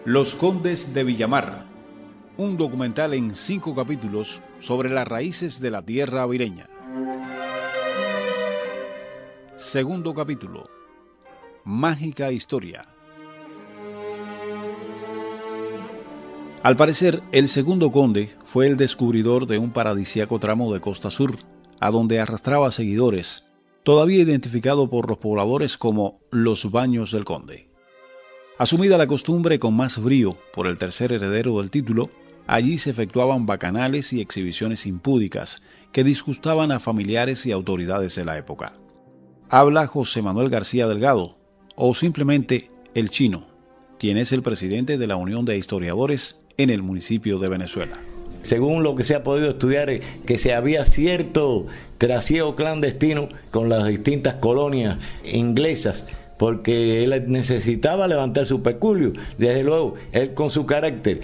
Los Condes de Villamar, un documental en 5 capítulos sobre las raíces de la tierra avireña. Segundo capítulo, Mágica Historia. Al parecer, el segundo conde fue el descubridor de un paradisíaco tramo de costa sur, a donde arrastraba seguidores, todavía identificado por los pobladores como los Baños del Conde. Asumida la costumbre con más brío por el tercer heredero del título, allí se efectuaban bacanales y exhibiciones impúdicas que disgustaban a familiares y autoridades de la época. Habla José Manuel García Delgado, o simplemente El Chino, quien es el presidente de la Unión de Historiadores en el municipio de Venezuela. Según lo que se ha podido estudiar, que se había cierto trasiego clandestino con las distintas colonias inglesas, porque él necesitaba levantar su peculio. Desde luego, él con su carácter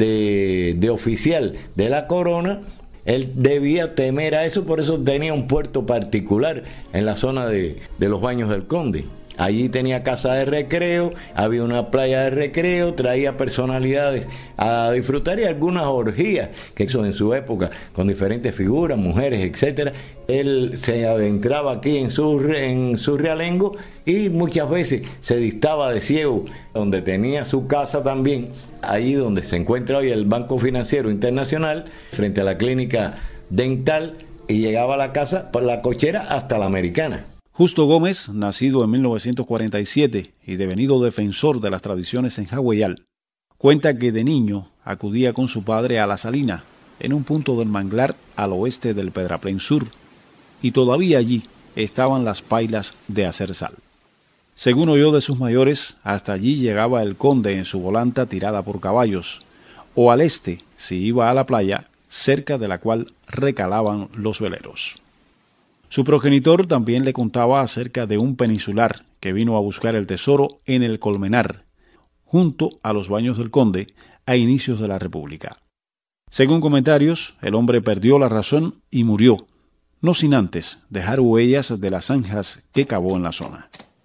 de oficial de la corona, él debía temer a eso, por eso tenía un puerto particular en la zona de los Baños del Conde. Allí tenía casa de recreo, había una playa de recreo, traía personalidades a disfrutar y algunas orgías que hizo en su época con diferentes figuras, mujeres, etcétera. Él se adentraba aquí en su realengo y muchas veces se distaba de Ciego, donde tenía su casa también, allí donde se encuentra hoy el Banco Financiero Internacional, frente a la clínica dental, y llegaba a la casa por la cochera hasta la Americana. Justo Gómez, nacido en 1947 y devenido defensor de las tradiciones en Jagüeyal, cuenta que de niño acudía con su padre a La Salina, en un punto del manglar al oeste del Pedraplén Sur, y todavía allí estaban las pailas de hacer sal. Según oyó de sus mayores, hasta allí llegaba el conde en su volanta tirada por caballos, o al este, si iba a la playa, cerca de la cual recalaban los veleros. Su progenitor también le contaba acerca de un peninsular que vino a buscar el tesoro en el Colmenar, junto a los Baños del Conde, a inicios de la República. Según comentarios, el hombre perdió la razón y murió, no sin antes dejar huellas de las zanjas que cavó en la zona.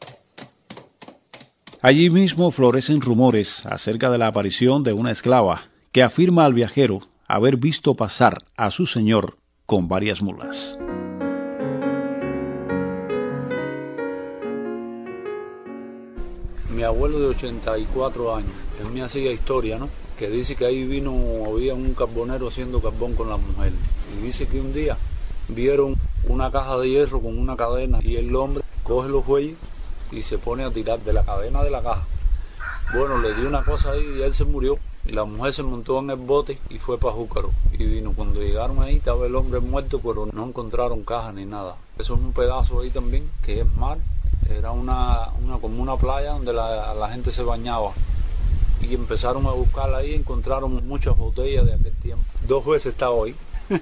Allí mismo florecen rumores acerca de la aparición de una esclava que afirma al viajero haber visto pasar a su señor con varias mulas. Mi abuelo de 84 años, él me hacía historia, ¿no? Que dice que ahí había un carbonero haciendo carbón con las mujeres. Y dice que un día vieron una caja de hierro con una cadena y el hombre coge los bueyes y se pone a tirar de la cadena de la caja. Bueno, le dio una cosa ahí y él se murió. Y la mujer se montó en el bote y fue para Júcaro. Y vino, cuando llegaron ahí estaba el hombre muerto, pero no encontraron caja ni nada. Eso es un pedazo ahí también, que es mar. Era como una playa donde la gente se bañaba. Y empezaron a buscarla ahí, encontraron muchas botellas de aquel tiempo. 2 veces estaba ahí.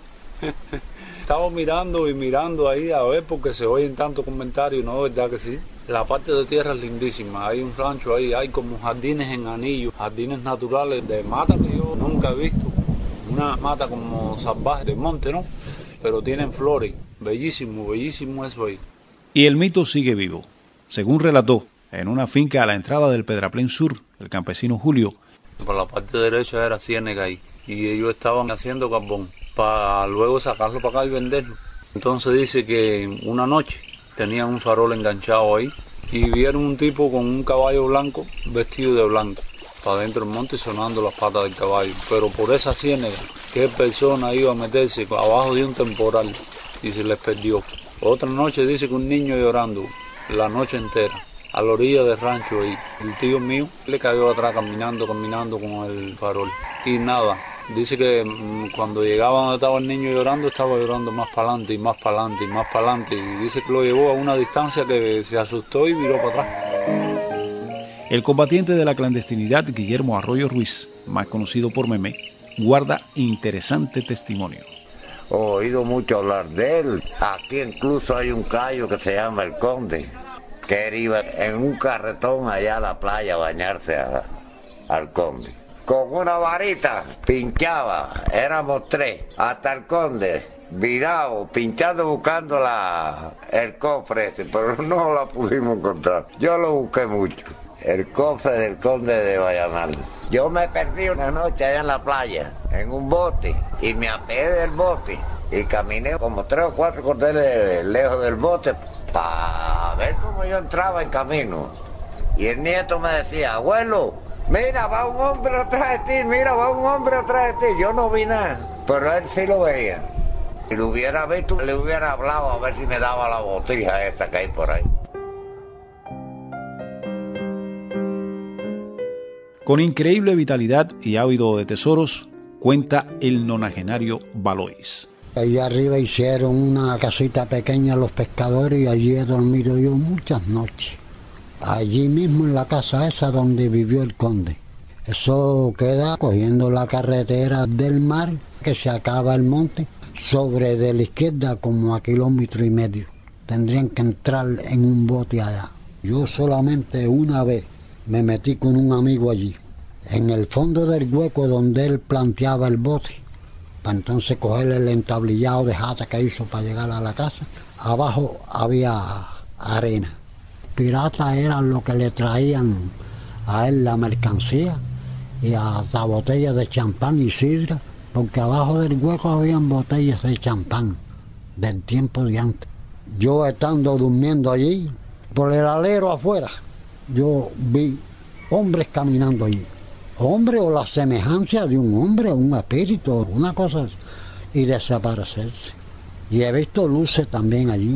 Estaba mirando y mirando ahí a ver, porque se oyen tantos comentarios, ¿no? ¿Verdad que sí? La parte de tierra es lindísima. Hay un rancho ahí, hay como jardines en anillo, jardines naturales de mata que yo nunca he visto. Una mata como salvaje de monte, ¿no? Pero tienen flores. Bellísimo, bellísimo eso ahí. Y el mito sigue vivo. Según relató, en una finca a la entrada del Pedraplén Sur, el campesino Julio. Por la parte derecha era ciénega ahí, y ellos estaban haciendo carbón para luego sacarlo para acá y venderlo. Entonces dice que una noche tenían un farol enganchado ahí y vieron un tipo con un caballo blanco vestido de blanco para dentro del monte sonando las patas del caballo. Pero por esa ciénega, ¿qué persona iba a meterse abajo de un temporal? Y se les perdió. Otra noche dice que un niño llorando la noche entera a la orilla del rancho ahí. El tío mío le cayó atrás caminando con el farol. Y nada, dice que cuando llegaba donde estaba el niño llorando, estaba llorando más para adelante y más para adelante y más para adelante. Y dice que lo llevó a una distancia que se asustó y viró para atrás. El combatiente de la clandestinidad, Guillermo Arroyo Ruiz, más conocido por Meme, guarda interesante testimonio. He oído mucho hablar de él. Aquí incluso hay un callo que se llama El Conde, que él iba en un carretón allá a la playa a bañarse al Conde. Con una varita pinchaba, éramos 3, hasta el Conde, virado, pinchando, buscando el cofre ese, pero no la pudimos encontrar. Yo lo busqué mucho. el cofre del conde de Guayamal. Yo me perdí una noche allá en la playa, en un bote, y me apeé del bote, y caminé como 3 o 4 cordeles lejos del bote, para ver cómo yo entraba en camino. Y el nieto me decía, abuelo, mira, va un hombre atrás de ti, mira, va un hombre atrás de ti. Yo no vi nada, pero él sí lo veía. Si lo hubiera visto, le hubiera hablado a ver si me daba la botija esta que hay por ahí. Con increíble vitalidad y ávido de tesoros, cuenta el nonagenario Valois. Allí arriba hicieron una casita pequeña los pescadores y allí he dormido yo muchas noches. Allí mismo en la casa esa donde vivió el conde. Eso queda cogiendo la carretera del mar, que se acaba el monte, sobre de la izquierda como a 1,5 kilómetros. Tendrían que entrar en un bote allá. Yo solamente una vez me metí con un amigo allí, en el fondo del hueco donde él planteaba el bote, para entonces coger el entablillado de jata que hizo para llegar a la casa. Abajo había arena. Piratas eran los que le traían a él la mercancía y hasta botellas de champán y sidra, porque abajo del hueco habían botellas de champán del tiempo de antes. Yo estando durmiendo allí, por el alero afuera, yo vi hombres caminando allí. Hombre o la semejanza de un hombre, un espíritu, una cosa así, y desaparecerse. Y he visto luces también allí.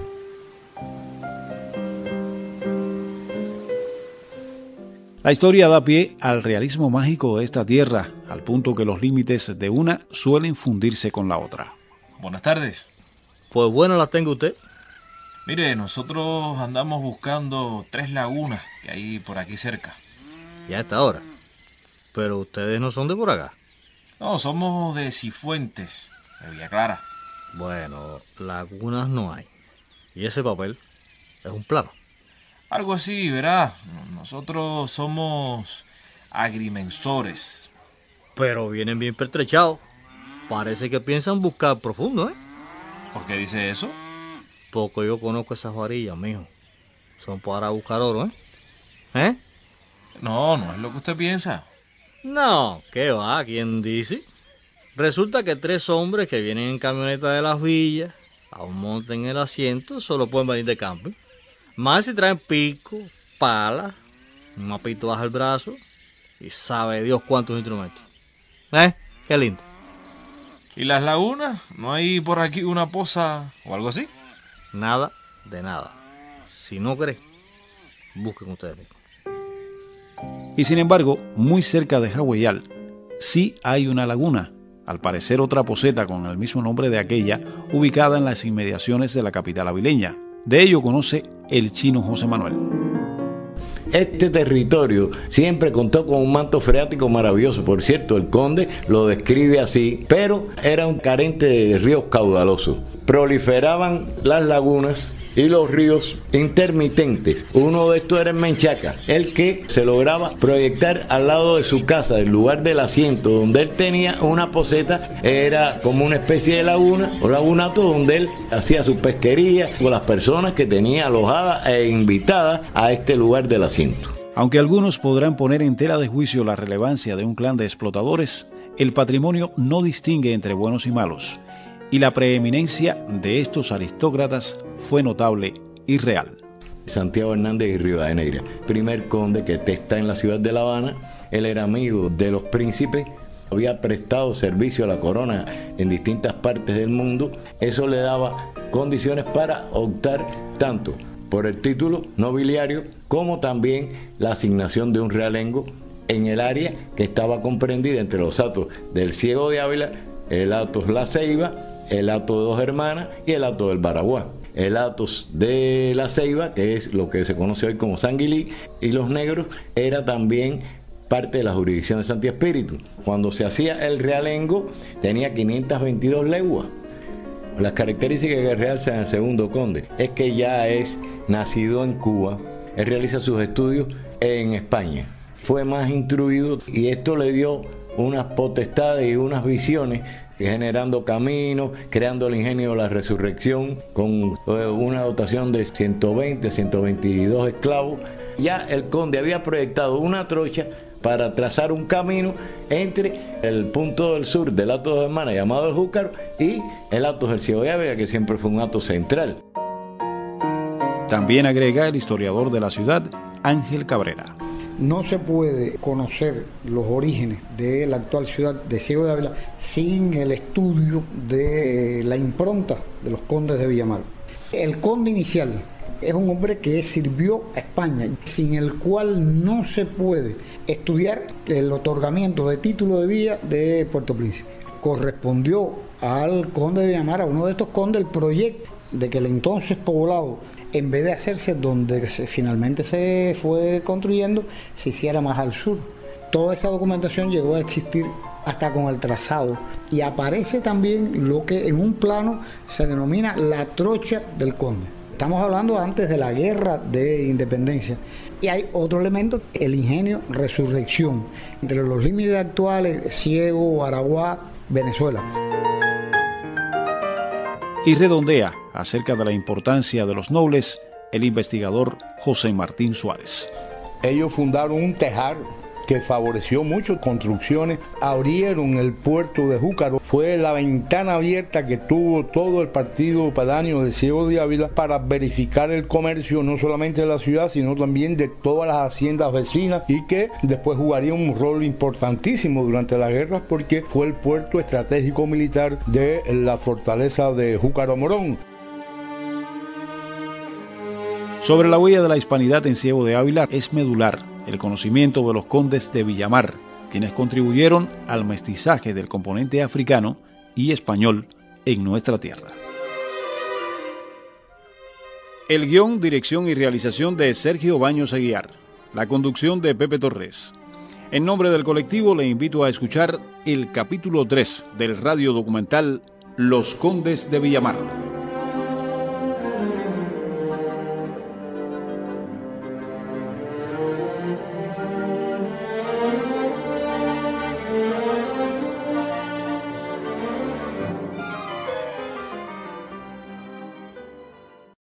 La historia da pie al realismo mágico de esta tierra, al punto que los límites de una suelen fundirse con la otra. Buenas tardes. Pues bueno, las tengo usted. Mire, nosotros andamos buscando 3 lagunas que hay por aquí cerca. Ya a esta hora. Pero ustedes no son de por acá. No, somos de Cifuentes, de Villa Clara. Bueno, lagunas no hay. ¿Y ese papel? Es un plano. Algo así, verá. Nosotros somos agrimensores. Pero vienen bien pertrechados. Parece que piensan buscar profundo, ¿eh? ¿Por qué dice eso? Porque yo conozco esas varillas, mijo. Son para buscar oro, ¿eh? ¿Eh? No, no es lo que usted piensa. No, ¿qué va? ¿Quién dice? Resulta que 3 hombres que vienen en camioneta de las villas, aún monten el asiento, solo pueden venir de camping. Más si traen pico, pala, un mapito bajo el brazo y sabe Dios cuántos instrumentos. Qué lindo. ¿Y las lagunas? ¿No hay por aquí una poza o algo así? Nada de nada. Si no creen, busquen ustedes. Y sin embargo, muy cerca de Jagüeyal, sí hay una laguna, al parecer otra poseta con el mismo nombre de aquella, ubicada en las inmediaciones de la capital avileña. De ello conoce el chino José Manuel. Este territorio siempre contó con un manto freático maravilloso. Por cierto, el conde lo describe así, pero era un carente de ríos caudalosos. Proliferaban las lagunas y los ríos intermitentes. Uno de estos era en Menchaca, el que se lograba proyectar al lado de su casa, el lugar del asiento, donde él tenía una poseta, era como una especie de laguna o lagunato donde él hacía su pesquería con las personas que tenía alojadas e invitadas a este lugar del asiento. Aunque algunos podrán poner en tela de juicio la relevancia de un clan de explotadores, el patrimonio no distingue entre buenos y malos, y la preeminencia de estos aristócratas fue notable y real. Santiago Hernández y Rivadeneira, primer conde que está en la ciudad de La Habana. Él era amigo de los príncipes, había prestado servicio a la corona en distintas partes del mundo. Eso le daba condiciones para optar tanto por el título nobiliario como también la asignación de un realengo en el área que estaba comprendida entre los hatos del Ciego de Ávila, el Hatos La Ceiba, el Hato de Dos Hermanas y el Hato del Baraguá. El Hatos de La Ceiba, que es lo que se conoce hoy como Sanguilí, y los Negros, era también parte de la jurisdicción de Santi Espíritu. Cuando se hacía el realengo, tenía 522 leguas. Las características que realzan al segundo conde es que ya es nacido en Cuba. Él realiza sus estudios en España. Fue más instruido y esto le dio unas potestades y unas visiones, generando caminos, creando el ingenio de la resurrección con una dotación de 120, 122 esclavos, Ya el conde había proyectado una trocha para trazar un camino entre el punto del sur del Hato de Dos Hermanas, llamado el Júcaro, y el Hato del Ciego de Ávila, que siempre fue un hato central. También agrega el historiador de la ciudad, Ángel Cabrera. No se puede conocer los orígenes de la actual ciudad de Ciego de Ávila sin el estudio de la impronta de los condes de Villamar. El conde inicial es un hombre que sirvió a España, sin el cual no se puede estudiar el otorgamiento de título de villa de Puerto Príncipe. Correspondió al conde de Villamar, a uno de estos condes, el proyecto de que el entonces poblado, en vez de hacerse donde finalmente se fue construyendo, se hiciera más al sur. Toda esa documentación llegó a existir hasta con el trazado, y aparece también lo que en un plano se denomina la trocha del conde. Estamos hablando antes de la guerra de independencia. Y hay otro elemento, el ingenio Resurrección, entre los límites actuales, Ciego, Araguá, Venezuela. Y redondea acerca de la importancia de los nobles el investigador José Martín Suárez. Ellos fundaron un tejar que favoreció mucho construcciones, abrieron el puerto de Júcaro, fue la ventana abierta que tuvo todo el partido pedáneo de Ciego de Ávila para verificar el comercio no solamente de la ciudad, sino también de todas las haciendas vecinas, y que después jugaría un rol importantísimo durante las guerras porque fue el puerto estratégico militar de la fortaleza de Júcaro Morón. Sobre la huella de la hispanidad en Ciego de Ávila es medular el conocimiento de los condes de Villamar, quienes contribuyeron al mestizaje del componente africano y español en nuestra tierra. El guión, dirección y realización de Sergio Baños Aguiar. La conducción de Pepe Torres. En nombre del colectivo le invito a escuchar el capítulo 3 del radio documental Los Condes de Villamar.